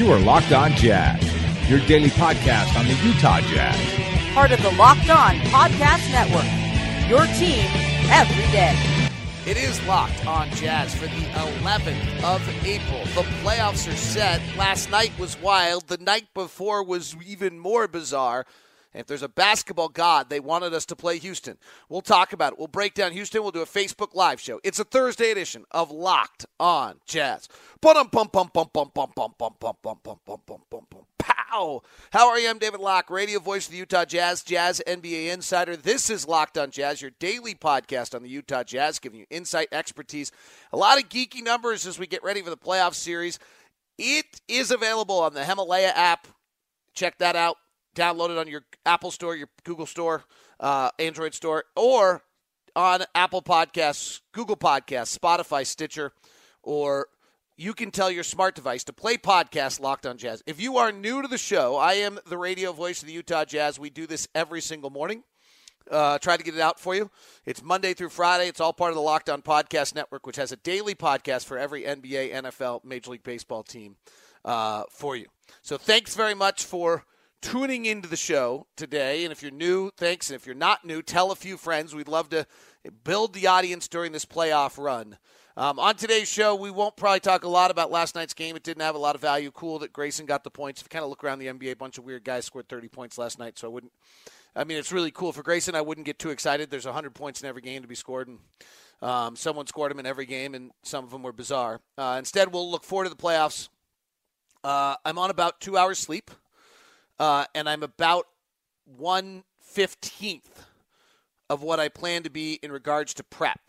You are Locked On Jazz, your daily podcast on the Utah Jazz. Part of the Locked On Podcast Network, your team every day. It is Locked On Jazz for the 11th of April. The playoffs are set. Last night was wild. The night before was even more bizarre. And if there's a basketball god, they wanted us to play Houston. We'll talk about it. We'll break down Houston. We'll do a Facebook Live show. It's a Thursday edition of Locked On Jazz. Pow! How are you? I'm David Locke, radio voice of the Utah Jazz, Jazz NBA insider. This is Locked On Jazz, your daily podcast on the Utah Jazz, giving you insight, expertise, a lot of geeky numbers as we get ready for the playoff series. It is available on the Himalaya app. Check that out. Download it on your Apple Store, your Google Store, Android Store, or on Apple Podcasts, Google Podcasts, Spotify, Stitcher, or you can tell your smart device to play podcast Locked On Jazz. If you are new to the show, I am the radio voice of the Utah Jazz. We do this every single morning. Try to get it out for you. It's Monday through Friday. It's all part of the Locked On Podcast Network, which has a daily podcast for every NBA, NFL, Major League Baseball team for you. So thanks very much for tuning into the show today. And if you're new, thanks. And if you're not new, tell a few friends. We'd love to build the audience during this playoff run. On today's show, we won't probably talk a lot about last night's game. It didn't have a lot of value. Cool that Grayson got the points. If you kind of look around the NBA, a bunch of weird guys scored 30 points last night, so it's really cool for Grayson. I wouldn't get too excited. There's 100 points in every game to be scored, and someone scored them in every game, and some of them were bizarre. Instead, we'll look forward to the playoffs. I'm on about 2 hours sleep. And I'm about 1/15 of what I plan to be in regards to prep.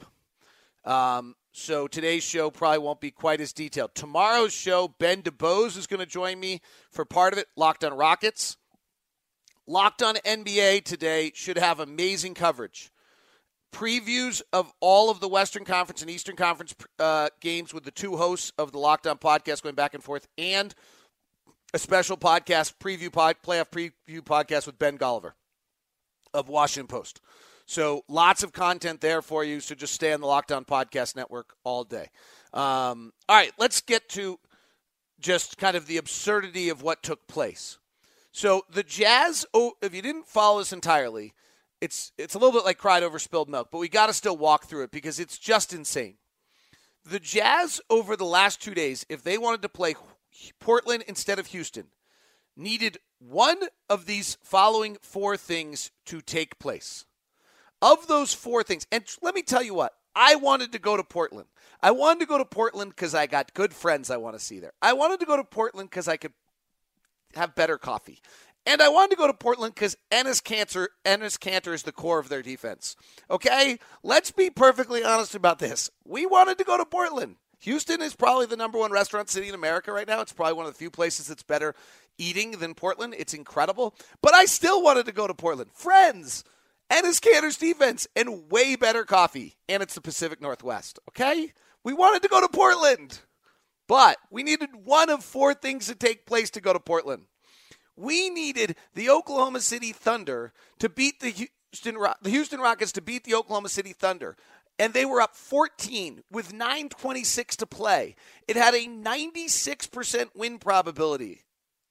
So today's show probably won't be quite as detailed. Tomorrow's show, Ben DeBose is going to join me for part of it, Locked On Rockets. Locked On NBA today should have amazing coverage. Previews of all of the Western Conference and Eastern Conference games with the two hosts of the Locked On podcast going back and forth, and a special podcast, playoff preview podcast with Ben Golliver of Washington Post. So lots of content there for you, so just stay on the Locked On Podcast Network all day. All right, let's get to just kind of the absurdity of what took place. So the Jazz, if you didn't follow this entirely, it's a little bit like cried over spilled milk, but we got to still walk through it because it's just insane. The Jazz over the last 2 days, if they wanted to play Portland instead of Houston, needed one of these following four things to take place. Of those four things, and let me tell you what, I wanted to go to Portland. I wanted to go to Portland because I got good friends I want to see there. I wanted to go to Portland because I could have better coffee. And I wanted to go to Portland because Enes Kanter is the core of their defense. Okay? Let's be perfectly honest about this. We wanted to go to Portland. Houston is probably the number one restaurant city in America right now. It's probably one of the few places that's better eating than Portland. It's incredible. But I still wanted to go to Portland. Friends, Enes Kanter's defense, and way better coffee. And it's the Pacific Northwest, okay? We wanted to go to Portland. But we needed one of four things to take place to go to Portland. We needed the Oklahoma City Thunder to beat the Houston Rockets to beat the Oklahoma City Thunder. And they were up 14 with 9:26 to play. It had a 96% win probability.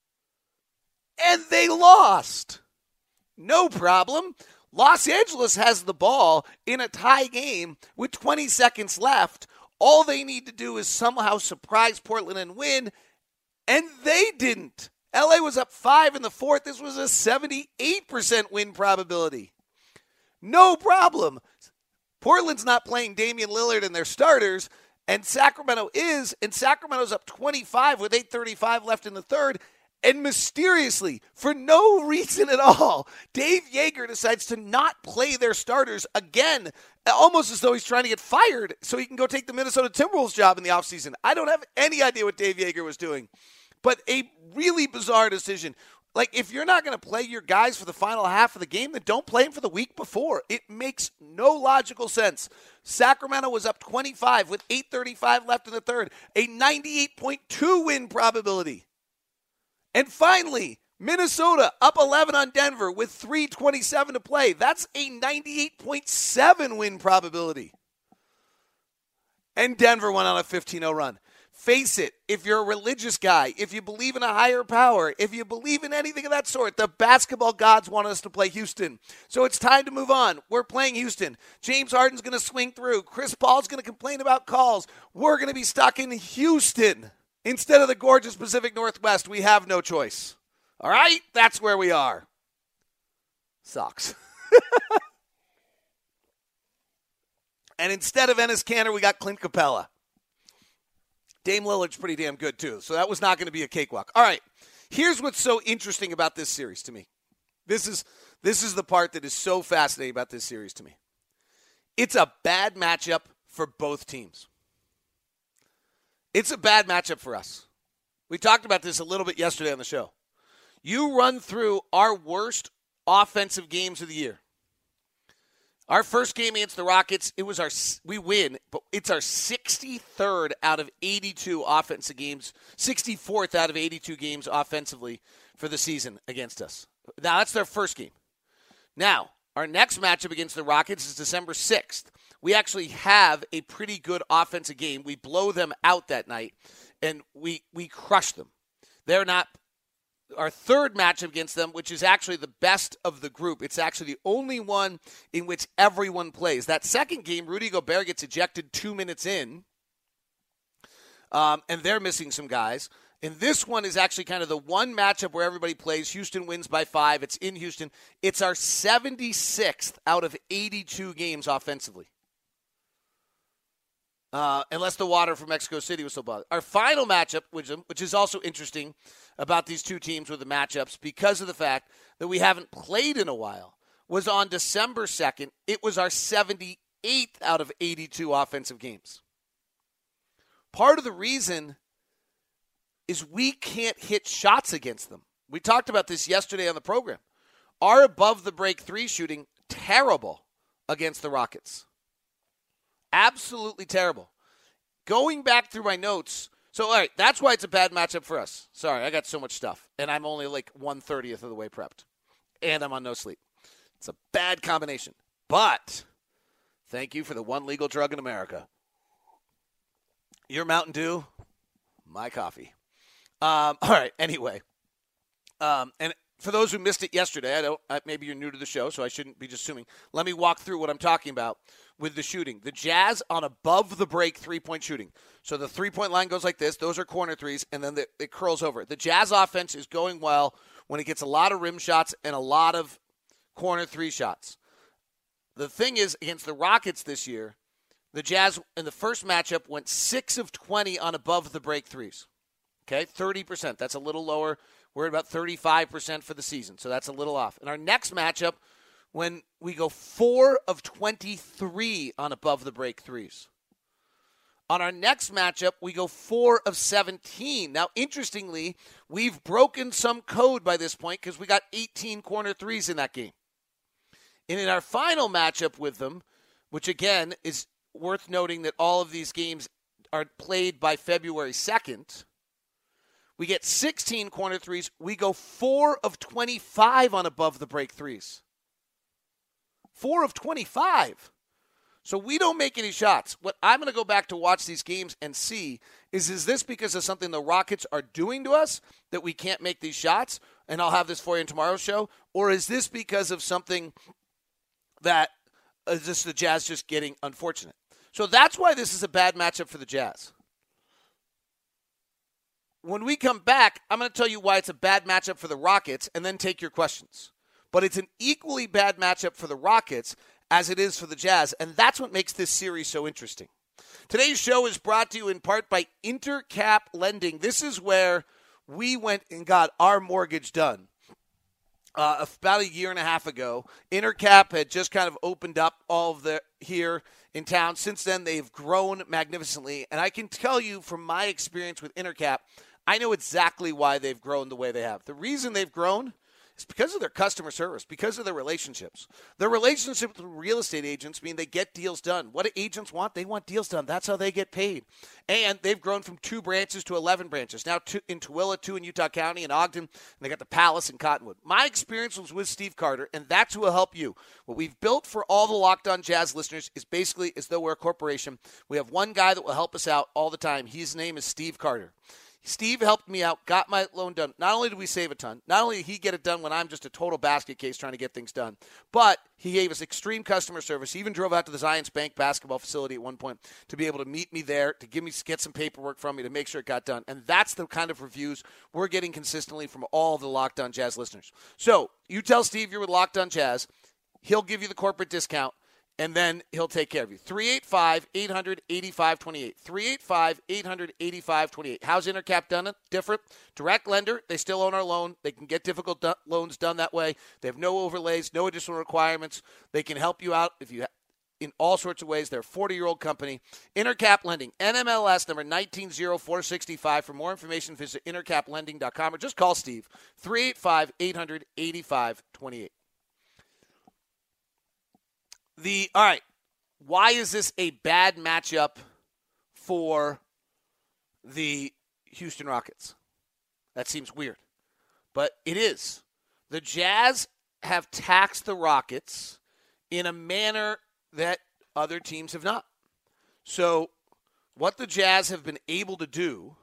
And they lost. No problem. Los Angeles has the ball in a tie game with 20 seconds left. All they need to do is somehow surprise Portland and win. And they didn't. LA was up 5 in the fourth. This was a 78% win probability. No problem. Portland's not playing Damian Lillard and their starters, and Sacramento is, and Sacramento's up 25 with 8:35 left in the third, and mysteriously, for no reason at all, Dave Joerger decides to not play their starters again, almost as though he's trying to get fired so he can go take the Minnesota Timberwolves job in the offseason. I don't have any idea what Dave Joerger was doing, but a really bizarre decision. Like, if you're not going to play your guys for the final half of the game, then don't play them for the week before. It makes no logical sense. Sacramento was up 25 with 8:35 left in the third, a 98.2 win probability. And finally, Minnesota up 11 on Denver with 3:27 to play. That's a 98.7 win probability. And Denver went on a 15-0 run. Face it, if you're a religious guy, if you believe in a higher power, if you believe in anything of that sort, the basketball gods want us to play Houston. So it's time to move on. We're playing Houston. James Harden's going to swing through. Chris Paul's going to complain about calls. We're going to be stuck in Houston instead of the gorgeous Pacific Northwest. We have no choice. All right? That's where we are. Sucks. And instead of Enes Kanter, we got Clint Capella. Dame Lillard's pretty damn good, too. So that was not going to be a cakewalk. All right. Here's what's so interesting about this series to me. This is the part that is so fascinating about this series to me. It's a bad matchup for both teams. It's a bad matchup for us. We talked about this a little bit yesterday on the show. You run through our worst offensive games of the year. Our first game against the Rockets, we win, but it's our 63rd out of 82 offensive games, 64th out of 82 games offensively for the season against us. Now, that's their first game. Now, our next matchup against the Rockets is December 6th. We actually have a pretty good offensive game. We blow them out that night, and we crush them. They're not our third matchup against them, which is actually the best of the group. It's actually the only one in which everyone plays. That second game, Rudy Gobert gets ejected 2 minutes in, and they're missing some guys. And this one is actually kind of the one matchup where everybody plays. Houston wins by 5. It's in Houston. It's our 76th out of 82 games offensively. Unless the water from Mexico City was so bothered. Our final matchup, which is also interesting about these two teams with the matchups because of the fact that we haven't played in a while, was on December 2nd. It was our 78th out of 82 offensive games. Part of the reason is we can't hit shots against them. We talked about this yesterday on the program. Our above-the-break three shooting, terrible against the Rockets. Absolutely terrible. Going back through my notes, so all right, that's why it's a bad matchup for us. Sorry, I got so much stuff, and I'm only like 1/30th of the way prepped, and I'm on no sleep. It's a bad combination, but thank you for the one legal drug in America. Your Mountain Dew, my coffee. All right, anyway, and for those who missed it yesterday, maybe you're new to the show, so I shouldn't be just assuming. Let me walk through what I'm talking about with the shooting. The Jazz on above-the-break three-point shooting. So the three-point line goes like this. Those are corner threes, and then it curls over. The Jazz offense is going well when it gets a lot of rim shots and a lot of corner three shots. The thing is, against the Rockets this year, the Jazz in the first matchup went 6 of 20 on above-the-break threes. Okay, 30%. That's a little lower. We're at about 35% for the season, so that's a little off. In our next matchup, when we go 4 of 23 on above-the-break threes. On our next matchup, we go 4 of 17. Now, interestingly, we've broken some code by this point because we got 18 corner threes in that game. And in our final matchup with them, which again is worth noting that all of these games are played by February 2nd, we get 16 corner threes. We go 4 of 25 on above-the-break threes. 4 of 25. So we don't make any shots. What I'm going to go back to watch these games and see is this because of something the Rockets are doing to us that we can't make these shots? And I'll have this for you in tomorrow's show. Or is this because of something that is just the Jazz just getting unfortunate? So that's why this is a bad matchup for the Jazz. When we come back, I'm going to tell you why it's a bad matchup for the Rockets and then take your questions. But it's an equally bad matchup for the Rockets as it is for the Jazz, and that's what makes this series so interesting. Today's show is brought to you in part by Intercap Lending. This is where we went and got our mortgage done. About a year and a half ago, Intercap had just kind of opened up all of the here in town. Since then, they've grown magnificently, and I can tell you from my experience with Intercap, I know exactly why they've grown the way they have. The reason they've grown is It's because of their customer service, because of their relationships. Their relationships with real estate agents mean they get deals done. What do agents want? They want deals done. That's how they get paid. And they've grown from 2 branches to 11 branches. Now 2 in Tooele, 2 in Utah County, and Ogden, and they got the Palace in Cottonwood. My experience was with Steve Carter, and that's who will help you. What we've built for all the Locked On Jazz listeners is basically as though we're a corporation. We have one guy that will help us out all the time. His name is Steve Carter. Steve helped me out, got my loan done. Not only did we save a ton, not only did he get it done when I'm just a total basket case trying to get things done, but he gave us extreme customer service. He even drove out to the Zions Bank basketball facility at one point to be able to meet me there, to get some paperwork from me to make sure it got done. And that's the kind of reviews we're getting consistently from all the Locked On Jazz listeners. So you tell Steve you're with Locked On Jazz. He'll give you the corporate discount. And then he'll take care of you. 385-800-8528. 385-800-8528. How's Intercap done it? Different. Direct lender. They still own our loan. They can get difficult loans done that way. They have no overlays, no additional requirements. They can help you out in all sorts of ways. They're a 40-year-old company. Intercap Lending. NMLS number 190465. For more information, visit intercaplending.com or just call Steve. 385-800-8528. All right, why is this a bad matchup for the Houston Rockets? That seems weird, but it is. The Jazz have taxed the Rockets in a manner that other teams have not. So what the Jazz have been able to do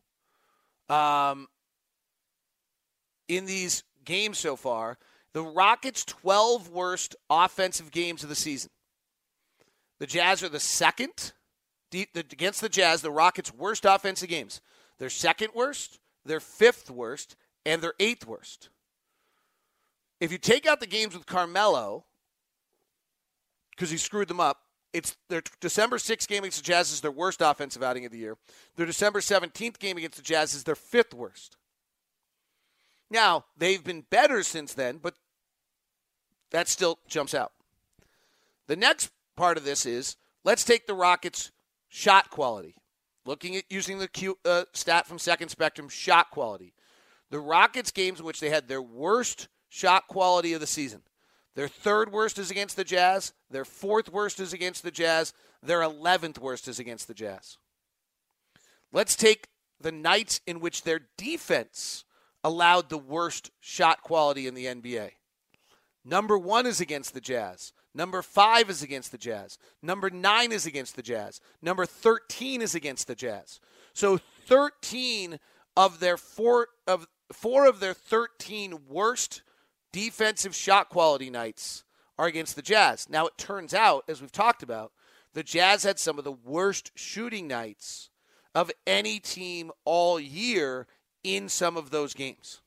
in these games so far, the Rockets' 12 worst offensive games of the season. The Jazz are the second. Against the Jazz, the Rockets' worst offensive games. Their second worst, their 5th worst, and their 8th worst. If you take out the games with Carmelo, because he screwed them up, it's their December 6th game against the Jazz is their worst offensive outing of the year. Their December 17th game against the Jazz is their 5th worst. Now, they've been better since then, but that still jumps out. The next part of this is, let's take the Rockets' shot quality. Looking at using the stat from Second Spectrum, shot quality. The Rockets' games in which they had their worst shot quality of the season. Their 3rd worst is against the Jazz. Their 4th worst is against the Jazz. Their 11th worst is against the Jazz. Let's take the nights in which their defense allowed the worst shot quality in the NBA. Number 1 is against the Jazz. Number 5 is against the Jazz. Number 9 is against the Jazz. Number 13 is against the Jazz. So 13 of their four of their 13 worst defensive shot quality nights are against the Jazz. Now it turns out, as we've talked about, the Jazz had some of the worst shooting nights of any team all year in some of those games.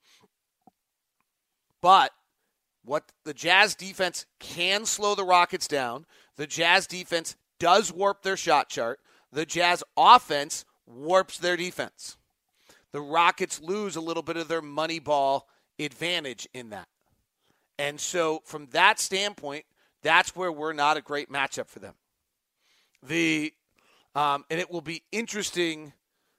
But what the Jazz defense can slow the Rockets down. The Jazz defense does warp their shot chart. The Jazz offense warps their defense. The Rockets lose a little bit of their money ball advantage in that. And so from that standpoint, that's where we're not a great matchup for them. And it will be interesting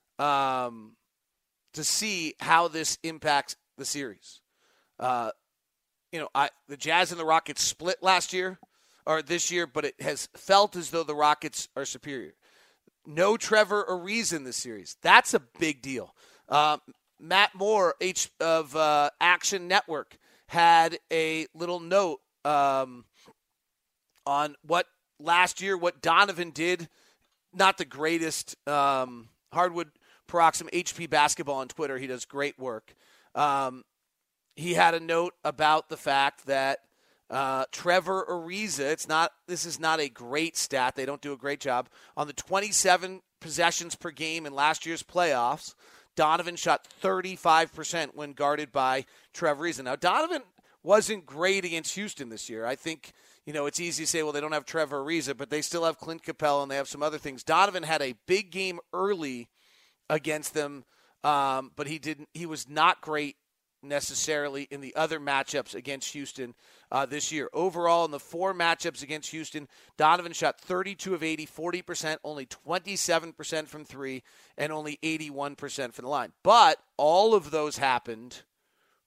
to see how this impacts the series. The Jazz and the Rockets split last year or this year, but it has felt as though the Rockets are superior. No Trevor Ariza in this series. That's a big deal. Matt Moore of Action Network had a little note on what Donovan did. Not the greatest. Hardwood Paroxysm HP Basketball on Twitter. He does great work. He had a note about the fact that Trevor Ariza, this is not a great stat. They don't do a great job. On the 27 possessions per game in last year's playoffs, Donovan shot 35% when guarded by Trevor Ariza. Now, Donovan wasn't great against Houston this year. I think, it's easy to say, well, they don't have Trevor Ariza, but they still have Clint Capella and they have some other things. Donovan had a big game early against them, but he was not great necessarily in the other matchups against Houston this year. Overall, in the 4 matchups against Houston, Donovan shot 32 of 80, 40%, only 27% from 3, and only 81% from the line. But all of those happened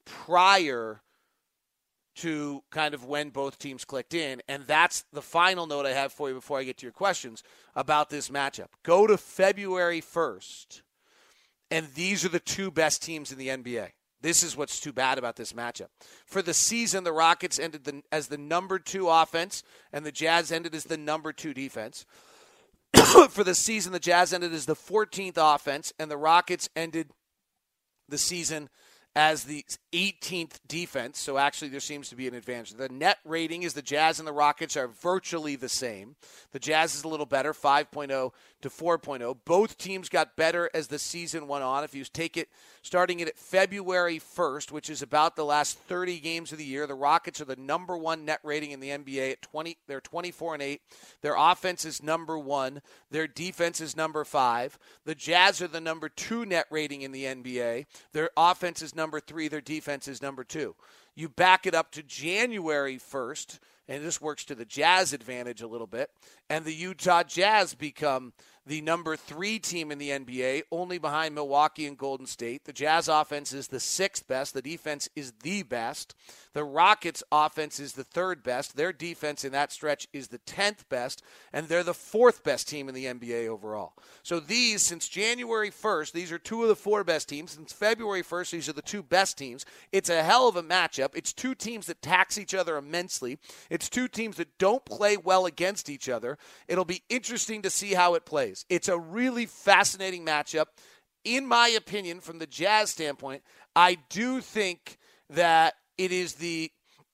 prior to kind of when both teams clicked in. And that's the final note I have for you before I get to your questions about this matchup. Go to February 1st, and these are the two best teams in the NBA. This is what's too bad about this matchup. For the season, the Rockets ended as the number 2 offense, and the Jazz ended as the number 2 defense. For the season, the Jazz ended as the 14th offense, and the Rockets ended the season as the 18th defense, so actually there seems to be an advantage. The net rating is the Jazz and the Rockets are virtually the same. The Jazz is a little better, 5.0 to 4.0. Both teams got better as the season went on. If you take it, starting it at February 1st, which is about the last 30 games of the year, the Rockets are the number 1 net rating in the NBA at 20. They're 24-8. Their offense is number 1. Their defense is number 5. The Jazz are the number 2 net rating in the NBA. Their offense is number 3. Their defense is number 2. You back it up to January 1st, and this works to the Jazz advantage a little bit, and the Utah Jazz become the number 3 team in the NBA, only behind Milwaukee and Golden State. The Jazz offense is the 6th best. The defense is the best. The Rockets offense is the 3rd best. Their defense in that stretch is the 10th best, and they're the 4th best team in the NBA overall. So these, since January 1st, these are 2 of the 4 best teams. Since February 1st, these are the 2 best teams. It's a hell of a matchup. It's 2 teams that tax each other immensely. It's 2 teams that don't play well against each other. It'll be interesting to see how it plays. It's a really fascinating matchup. In my opinion, from the Jazz standpoint, I do think that it is the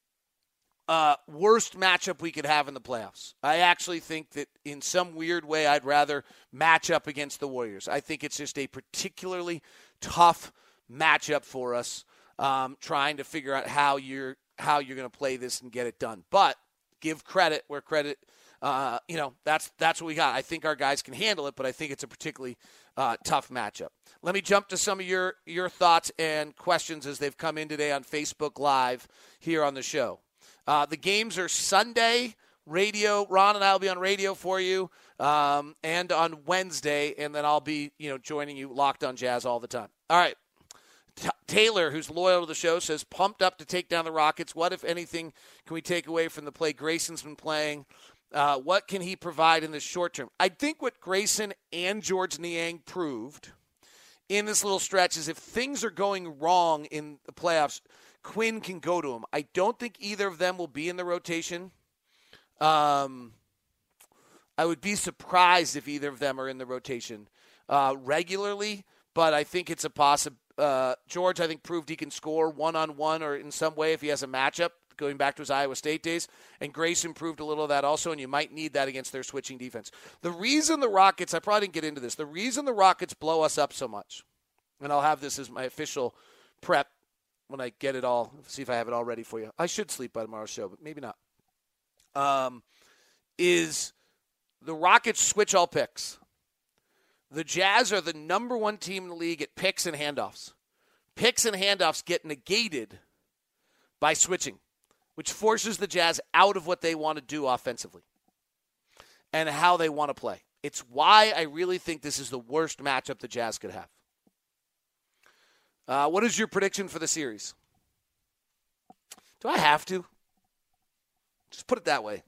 worst matchup we could have in the playoffs. I actually think that in some weird way I'd rather match up against the Warriors. I think it's just a particularly tough matchup for us, trying to figure out how you're going to play this and get it done. But give credit where credit that's what we got. I think our guys can handle it, but I think it's a particularly tough matchup. Let me jump to some of your thoughts and questions as they've come in today on Facebook Live here on the show. The games are Sunday, radio. Ron and I will be on radio for you, and on Wednesday, and then I'll be joining you Locked on Jazz all the time. All right. Taylor, who's loyal to the show, says, pumped up to take down the Rockets. What, if anything, can we take away from the play Grayson's been playing? What can he provide in the short term? I think what Grayson and George Niang proved in this little stretch is if things are going wrong in the playoffs, Quinn can go to him. I don't think either of them will be in the rotation. I would be surprised if either of them are in the rotation regularly, but I think it's a possibility. George, I think, proved he can score one-on-one or in some way if he has a matchup, going back to his Iowa State days. And Grayson proved a little of that also, and you might need that against their switching defense. The reason the Rockets, I probably didn't get into this, the reason the Rockets blow us up so much, and I'll have this as my official prep when I get it all, see if I have it all ready for you. I should sleep by tomorrow's show, but maybe not. Is the Rockets switch all picks. The Jazz are the number 1 team in the league at picks and handoffs. Picks and handoffs get negated by switching, which forces the Jazz out of what they want to do offensively and how they want to play. It's why I really think this is the worst matchup the Jazz could have. What is your prediction for the series? Do I have to? Just put it that way.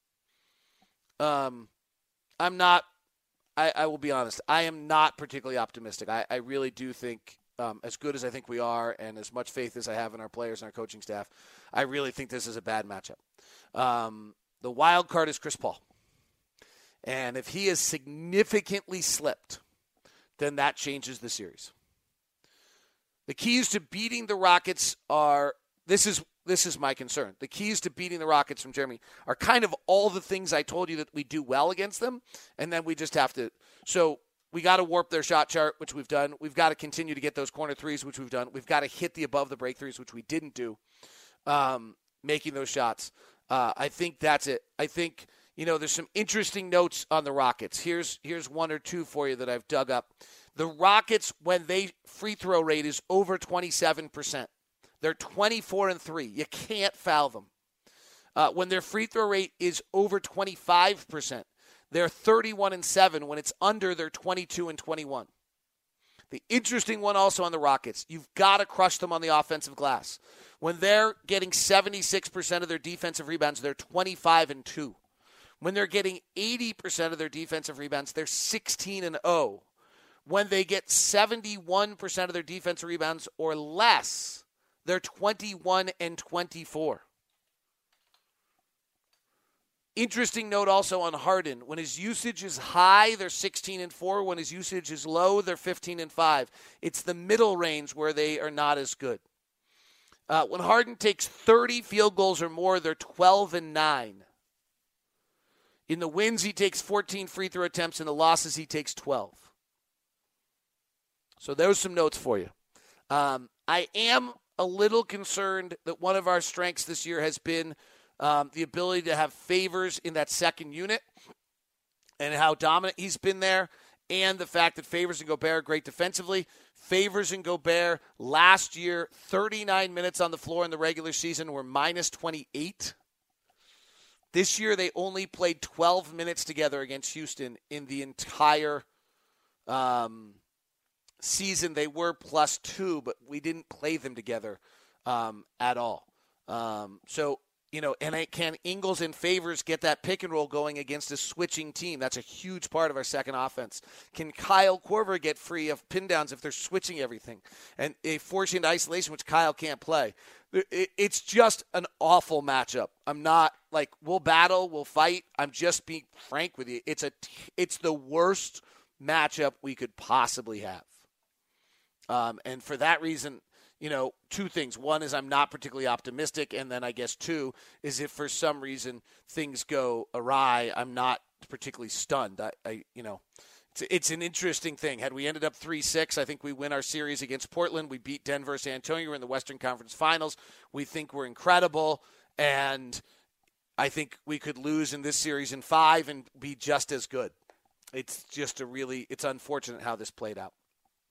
I'm not. I will be honest. I am not particularly optimistic. I really do think, as good as I think we are and as much faith as I have in our players and our coaching staff, I really think this is a bad matchup. The wild card is Chris Paul. And if he has significantly slipped, then that changes the series. The keys to beating the Rockets are, this is my concern. The keys to beating the Rockets from Jeremy are kind of all the things I told you that we do well against them, and then we just have to. So we got to warp their shot chart, which we've done. We've got to continue to get those corner threes, which we've done. We've got to hit the above the break threes, which we didn't do, making those shots. I think that's it. I think, there's some interesting notes on the Rockets. Here's 1 or 2 for you that I've dug up. The Rockets, when they free throw rate is over 27%. They're 24-3. You can't foul them. When their free throw rate is over 25%, they're 31-7. When it's under, they're 22-21. The interesting one also on the Rockets, you've got to crush them on the offensive glass. When they're getting 76% of their defensive rebounds, they're 25-2. When they're getting 80% of their defensive rebounds, they're 16-0. When they get 71% of their defensive rebounds or less, they're 21-24. Interesting note also on Harden. When his usage is high, they're 16-4. When his usage is low, they're 15-5. It's the middle range where they are not as good. When Harden takes 30 field goals or more, they're 12-9. In the wins, he takes 14 free throw attempts. In the losses, he takes 12. So there's some notes for you. I am a little concerned that one of our strengths this year has been the ability to have Favors in that second unit and how dominant he's been there, and the fact that Favors and Gobert are great defensively. Favors and Gobert last year, 39 minutes on the floor in the regular season, were minus 28. This year they only played 12 minutes together against Houston in the entire season. They were +2, but we didn't play them together at all. Can Ingles and Favors get that pick and roll going against a switching team? That's a huge part of our second offense. Can Kyle Korver get free of pin downs if they're switching everything and force you into isolation, which Kyle can't play? It's just an awful matchup. I'm not we'll battle, we'll fight. I'm just being frank with you. It's the worst matchup we could possibly have. And for that reason, two things. One is I'm not particularly optimistic, and then I guess two is if for some reason things go awry, I'm not particularly stunned. It's an interesting thing. Had we ended up 3-6, I think we win our series against Portland. We beat Denver, San Antonio. We're in the Western Conference Finals. We think we're incredible, and I think we could lose in this series in 5 and be just as good. It's just it's unfortunate how this played out.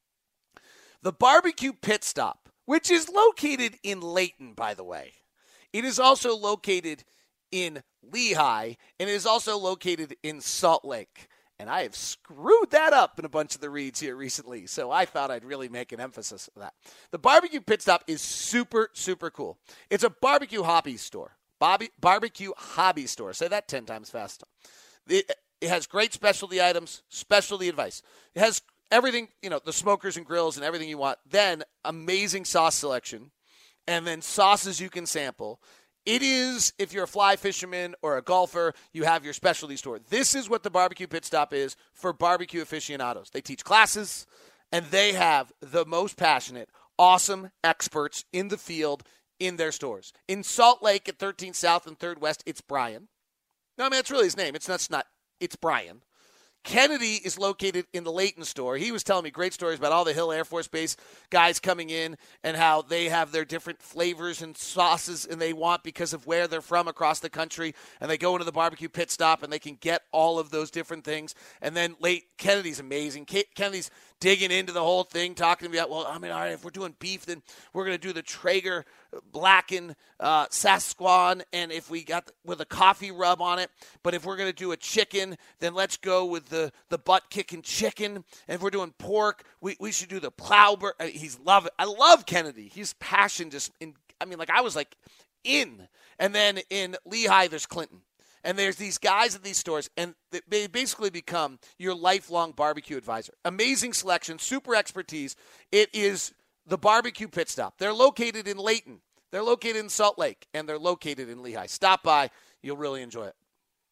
The barbecue pit stop, which is located in Layton, by the way. It is also located in Lehigh, and it is also located in Salt Lake. And I have screwed that up in a bunch of the reads here recently, so I thought I'd really make an emphasis of that. The barbecue pit stop is super, super cool. It's a barbecue hobby store. Barbecue hobby store. Say that 10 times fast. It has great specialty items, specialty advice. It has everything, the smokers and grills and everything you want. Then amazing sauce selection, and then sauces you can sample. It is, if you're a fly fisherman or a golfer, you have your specialty store. This is what the barbecue pit stop is for barbecue aficionados. They teach classes, and they have the most passionate, awesome experts in the field in their stores. In Salt Lake at 13 South and 3rd West, it's Brian. No, that's really his name. It's Brian. Kennedy is located in the Layton store. He was telling me great stories about all the Hill Air Force Base guys coming in and how they have their different flavors and sauces and they want because of where they're from across the country. And they go into the barbecue pit stop and they can get all of those different things. And then Kennedy's amazing. Kennedy's digging into the whole thing, talking to me about, all right, if we're doing beef, then we're going to do the Traeger blackened Sasquatch, and if we got with a coffee rub on it. But if we're going to do a chicken, then let's go with the butt-kicking chicken. And if we're doing pork, we should do the plowbird. I love Kennedy. His passion I was in. And then in Lehigh, there's Clinton. And there's these guys at these stores, and they basically become your lifelong barbecue advisor. Amazing selection, super expertise. It is the barbecue pit stop. They're located in Layton. They're located in Salt Lake, and they're located in Lehigh. Stop by. You'll really enjoy it.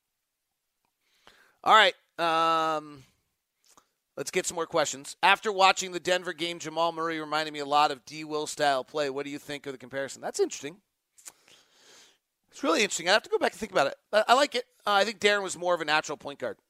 All right. Let's get some more questions. After watching the Denver game, Jamal Murray reminded me a lot of D. Will style play. What do you think of the comparison? That's interesting. It's really interesting. I have to go back and think about it. I like it. I think Darren was more of a natural point guard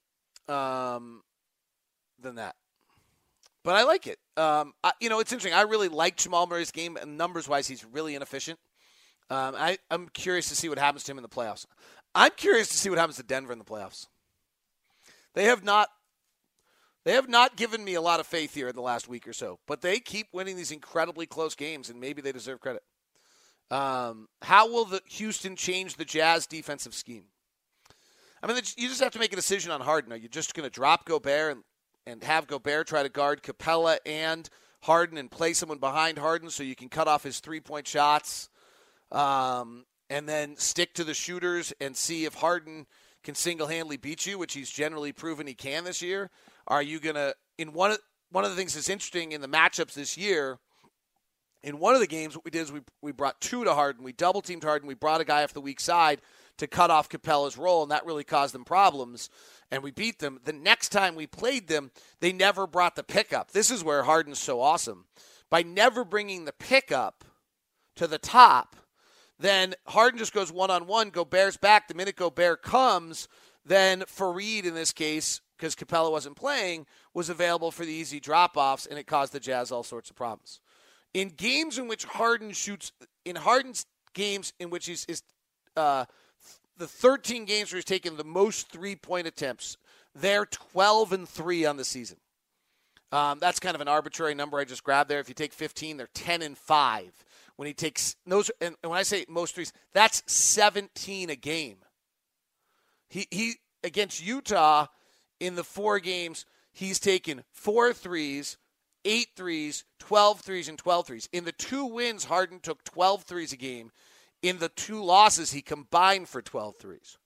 than that. But I like it. It's interesting. I really like Jamal Murray's game, and numbers-wise, he's really inefficient. I'm curious to see what happens to him in the playoffs. I'm curious to see what happens to Denver in the playoffs. They have not given me a lot of faith here in the last week or so, but they keep winning these incredibly close games, and maybe they deserve credit. How will the Houston change the Jazz defensive scheme? You just have to make a decision on Harden. Are you just going to drop Gobert and have Gobert try to guard Capella and Harden and play someone behind Harden so you can cut off his three-point shots, and then stick to the shooters and see if Harden can single-handedly beat you, which he's generally proven he can this year? Are you going to – in one of the things that's interesting in the matchups this year, in one of the games what we did is we brought two to Harden. We double-teamed Harden. We brought a guy off the weak side to cut off Capella's role, and that really caused them problems, and we beat them. The next time we played them, they never brought the pickup. This is where Harden's so awesome. By never bringing the pickup to the top, then Harden just goes one-on-one, Gobert's back. The minute Gobert comes, then Fareed, in this case, because Capella wasn't playing, was available for the easy drop-offs, and it caused the Jazz all sorts of problems. In games in which Harden shoots, in Harden's games in which he's the 13 games where he's taken the most three-point attempts, they're 12-3 on the season. That's kind of an arbitrary number I just grabbed there. If you take 15, they're 10-5. When he takes those, and when I say most threes, that's 17 a game. He against Utah in the 4 games, he's taken 4 threes, 8 threes, 12 threes, and 12 threes. In the 2 wins, Harden took 12 threes a game. In the 2 losses, he combined for 12 threes.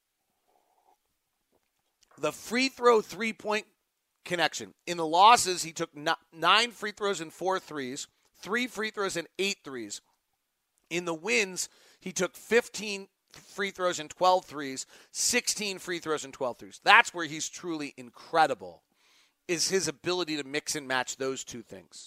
The free throw three-point connection. In the losses, he took 9 free throws and 4 threes, 3 free throws and 8 threes. In the wins, he took 15 free throws and 12 threes, 16 free throws and 12 threes. That's where he's truly incredible, is his ability to mix and match those 2 things.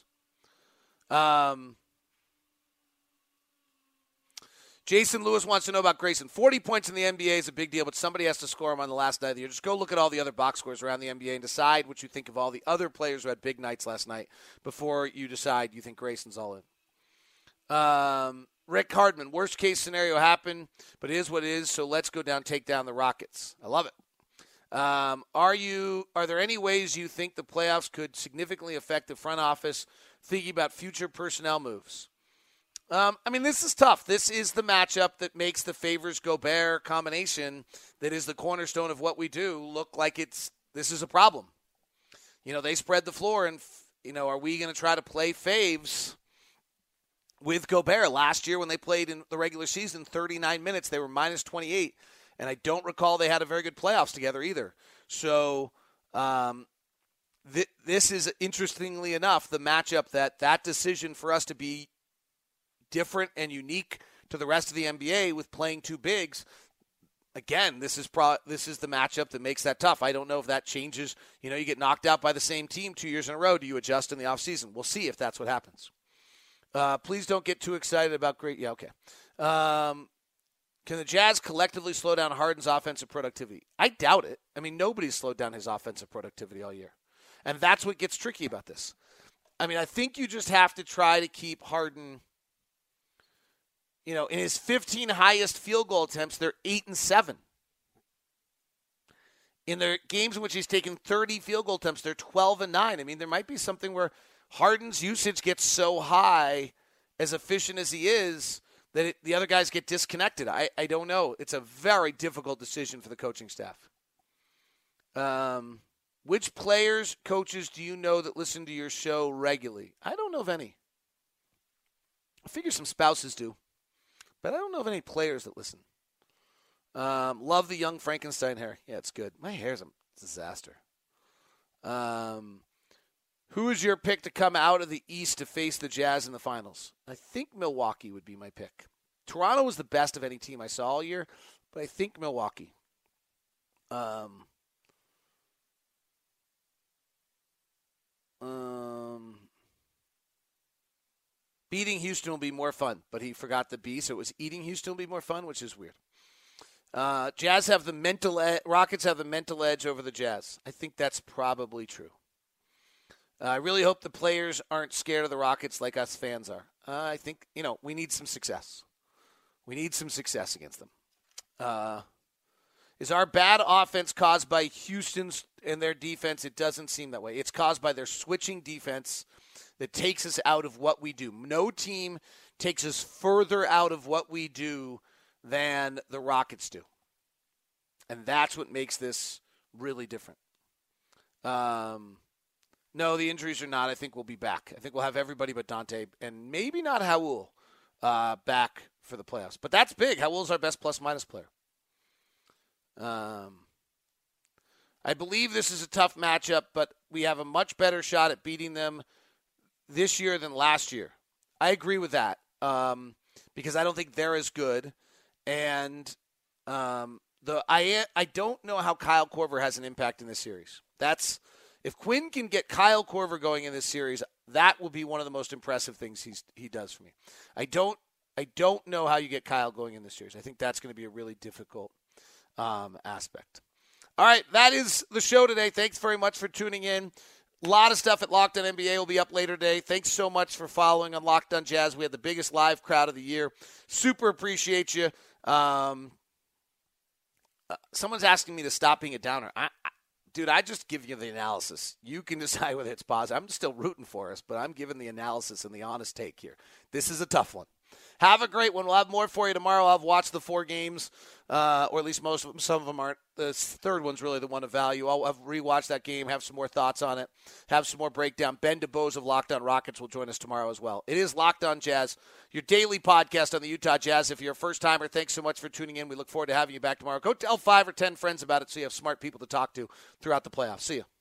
Jason Lewis wants to know about Grayson. 40 points in the NBA is a big deal, but somebody has to score him on the last night of the year. Just go look at all the other box scores around the NBA and decide what you think of all the other players who had big nights last night before you decide you think Grayson's all in. Rick Hardman, worst case scenario happened, but it is what it is, so let's go down, take down the Rockets. I love it. Are there any ways you think the playoffs could significantly affect the front office thinking about future personnel moves? This is tough. This is the matchup that makes the Favors-Gobert combination that is the cornerstone of what we do look like this is a problem. They spread the floor, and, are we going to try to play Faves with Gobert? Last year when they played in the regular season, 39 minutes, they were minus 28, and I don't recall they had a very good playoffs together either. So this is, interestingly enough, the matchup that decision for us to be different and unique to the rest of the NBA with playing 2 bigs. Again, this is the matchup that makes that tough. I don't know if that changes. You get knocked out by the same team 2 years in a row. Do you adjust in the offseason? We'll see if that's what happens. Please don't get too excited about great. Yeah, okay. Can the Jazz collectively slow down Harden's offensive productivity? I doubt it. Nobody's slowed down his offensive productivity all year. And that's what gets tricky about this. I think you just have to try to keep Harden. In his 15 highest field goal attempts, they're 8-7. In their games in which he's taken 30 field goal attempts, they're 12-9. There might be something where Harden's usage gets so high, as efficient as he is, that the other guys get disconnected. I don't know. It's a very difficult decision for the coaching staff. Which players, coaches do you know that listen to your show regularly? I don't know of any. I figure some spouses do. But I don't know of any players that listen. Love the young Frankenstein hair. Yeah, it's good. My hair's a disaster. Who is your pick to come out of the East to face the Jazz in the finals? I think Milwaukee would be my pick. Toronto was the best of any team I saw all year, but I think Milwaukee. Beating Houston will be more fun, but he forgot the B, so it was eating Houston will be more fun, which is weird. Jazz have the mental Rockets have the mental edge over the Jazz. I think that's probably true. I really hope the players aren't scared of the Rockets like us fans are. I think, we need some success. We need some success against them. Is our bad offense caused by Houston's and their defense? It doesn't seem that way. It's caused by their switching defense that takes us out of what we do. No team takes us further out of what we do than the Rockets do. And that's what makes this really different. No, the injuries are not. I think we'll be back. I think we'll have everybody but Dante and maybe not Raul back for the playoffs. But that's big. Raul's our best plus-minus player. I believe this is a tough matchup, but we have a much better shot at beating them this year than last year. I agree with that because I don't think they're as good. And I don't know how Kyle Korver has an impact in this series. If Quinn can get Kyle Korver going in this series, that will be one of the most impressive things he does for me. I don't know how you get Kyle going in this series. I think that's going to be a really difficult aspect. All right, that is the show today. Thanks very much for tuning in. A lot of stuff at Locked On NBA will be up later today. Thanks so much for following on Locked On Jazz. We had the biggest live crowd of the year. Super appreciate you. Someone's asking me to stop being a downer. Dude, I just give you the analysis. You can decide whether it's positive. I'm still rooting for us, but I'm giving the analysis and the honest take here. This is a tough one. Have a great one. We'll have more for you tomorrow. I'll have watched the 4 games, or at least most of them. Some of them aren't. The third one's really the one of value. I'll have rewatched that game, have some more thoughts on it, have some more breakdown. Ben DeBose of Locked On Rockets will join us tomorrow as well. It is Locked On Jazz, your daily podcast on the Utah Jazz. If you're a first-timer, thanks so much for tuning in. We look forward to having you back tomorrow. Go tell 5 or 10 friends about it so you have smart people to talk to throughout the playoffs. See you.